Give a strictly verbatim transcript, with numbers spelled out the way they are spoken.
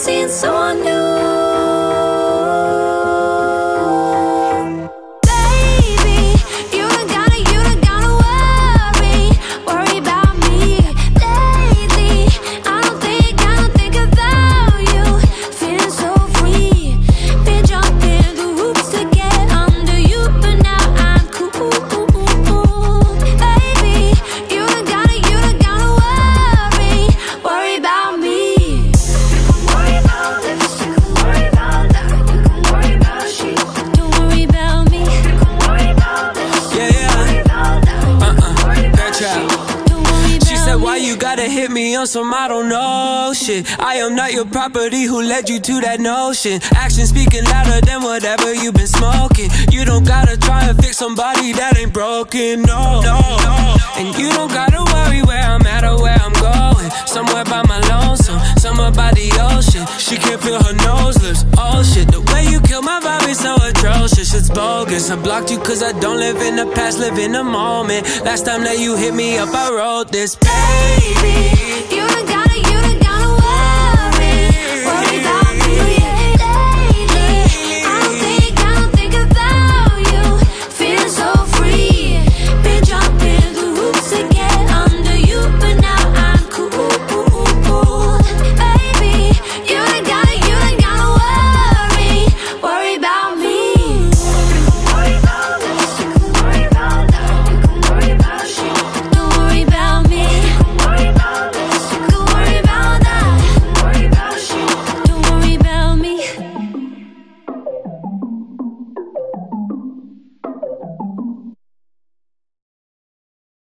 seeing someone new. Hit me on some I don't know shit. I am not your property, who led you to that notion? Action speaking louder than whatever you've been smoking. You don't gotta try and fix somebody that ain't broken, no, no, no. And you don't gotta worry where I'm at or where I'm going. Somewhere by my lonesome, somewhere by the ocean. She can't feel her nose lips, oh shit. The way you kill my vibe is so atrocious, it's bogus. I blocked you cause I don't live in the past, live in the moment. Last time that you hit me up, I wrote this. Baby, you